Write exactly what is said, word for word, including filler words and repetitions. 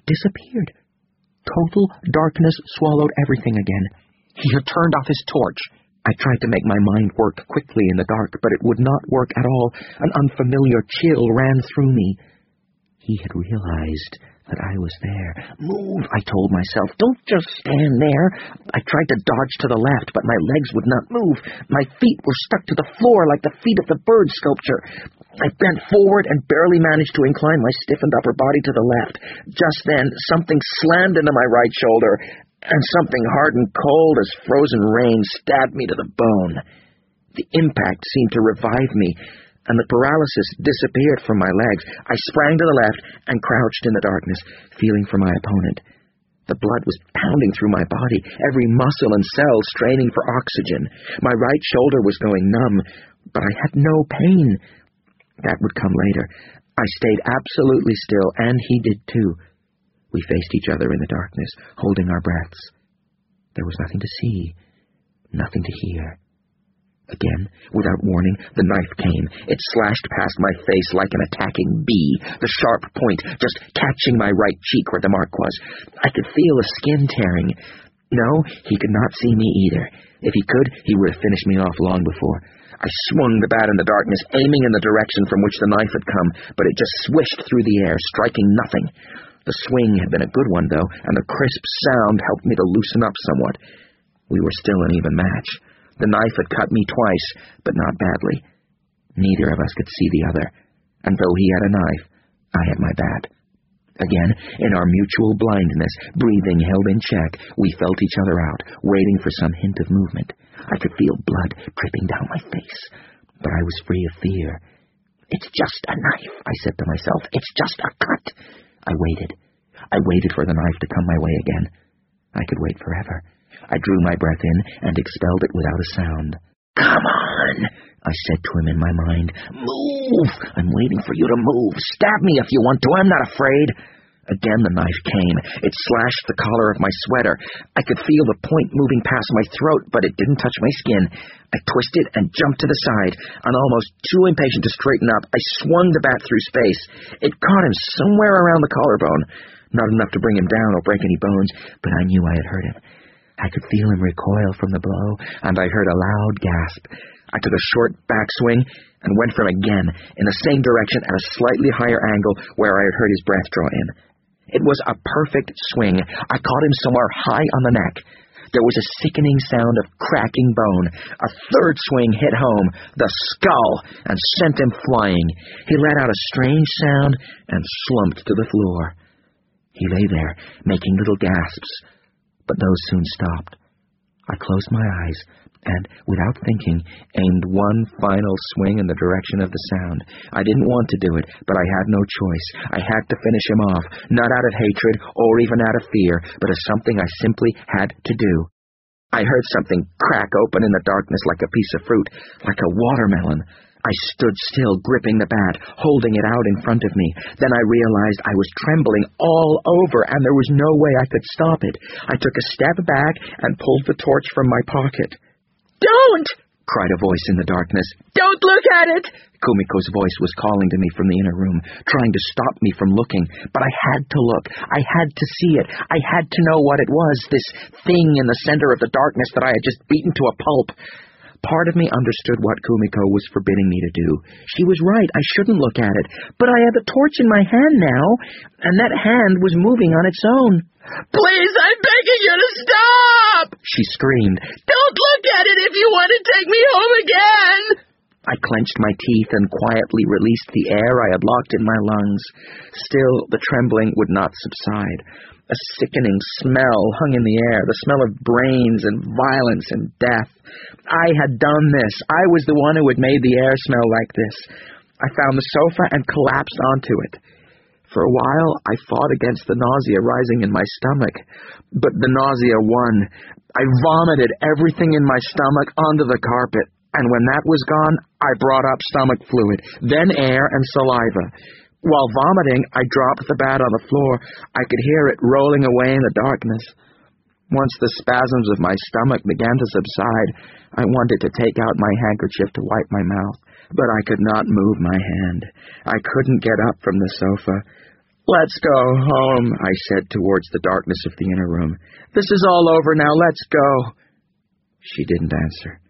disappeared. Total darkness swallowed everything again. He had turned off his torch. I tried to make my mind work quickly in the dark, but it would not work at all. An unfamiliar chill ran through me. He had realized that I was there. Move, I told myself. Don't just stand there. I tried to dodge to the left, but my legs would not move. My feet were stuck to the floor like the feet of the bird sculpture. I bent forward and barely managed to incline my stiffened upper body to the left. Just then, something slammed into my right shoulder, and something hard and cold as frozen rain stabbed me to the bone. The impact seemed to revive me, and the paralysis disappeared from my legs. I sprang to the left and crouched in the darkness, feeling for my opponent. The blood was pounding through my body, every muscle and cell straining for oxygen. My right shoulder was going numb, but I had no pain. That would come later. I stayed absolutely still, and he did too. We faced each other in the darkness, holding our breaths. There was nothing to see, nothing to hear. Again, without warning, the knife came. It slashed past my face like an attacking bee, the sharp point just catching my right cheek where the mark was. I could feel the skin tearing. No, he could not see me either. If he could, he would have finished me off long before. I swung the bat in the darkness, aiming in the direction from which the knife had come, but it just swished through the air, striking nothing. The swing had been a good one, though, and the crisp sound helped me to loosen up somewhat. We were still an even match. The knife had cut me twice, but not badly. Neither of us could see the other, and though he had a knife, I had my bat. Again, in our mutual blindness, breathing held in check, we felt each other out, waiting for some hint of movement. I could feel blood dripping down my face, but I was free of fear. It's just a knife, I said to myself. It's just a cut. I waited. I waited for the knife to come my way again. I could wait forever. I drew my breath in and expelled it without a sound. Come on, I said to him in my mind. Move! I'm waiting for you to move. Stab me if you want to. I'm not afraid. Again the knife came. It slashed the collar of my sweater. I could feel the point moving past my throat, but it didn't touch my skin. I twisted and jumped to the side, and almost too impatient to straighten up, I swung the bat through space. It caught him somewhere around the collarbone. Not enough to bring him down or break any bones, but I knew I had hurt him. I could feel him recoil from the blow, and I heard a loud gasp. I took a short backswing and went for him again, in the same direction at a slightly higher angle where I had heard his breath draw in. It was a perfect swing. I caught him somewhere high on the neck. There was a sickening sound of cracking bone. A third swing hit home, the skull, and sent him flying. He let out a strange sound and slumped to the floor. He lay there, making little gasps, but those soon stopped. I closed my eyes and, without thinking, aimed one final swing in the direction of the sound. I didn't want to do it, but I had no choice. I had to finish him off, not out of hatred or even out of fear, but as something I simply had to do. I heard something crack open in the darkness like a piece of fruit, like a watermelon. I stood still, gripping the bat, holding it out in front of me. Then I realized I was trembling all over, and there was no way I could stop it. I took a step back and pulled the torch from my pocket. "Don't!" cried a voice in the darkness. "Don't look at it!" Kumiko's voice was calling to me from the inner room, trying to stop me from looking. But I had to look. I had to see it. I had to know what it was, this thing in the center of the darkness that I had just beaten to a pulp. Part of me understood what Kumiko was forbidding me to do. She was right. I shouldn't look at it. But I had the torch in my hand now, and that hand was moving on its own. "Please, I'm begging you to stop!" she screamed. "Don't look at it if you want to take me home again!" I clenched my teeth and quietly released the air I had locked in my lungs. Still, the trembling would not subside. A sickening smell hung in the air, the smell of brains and violence and death. I had done this. I was the one who had made the air smell like this. I found the sofa and collapsed onto it. For a while, I fought against the nausea rising in my stomach, but the nausea won. I vomited everything in my stomach onto the carpet, and when that was gone, I brought up stomach fluid, then air and saliva. While vomiting, I dropped the bat on the floor. I could hear it rolling away in the darkness. Once the spasms of my stomach began to subside, I wanted to take out my handkerchief to wipe my mouth, but I could not move my hand. I couldn't get up from the sofa. Let's go home, I said towards the darkness of the inner room. This is all over now, let's go. She didn't answer.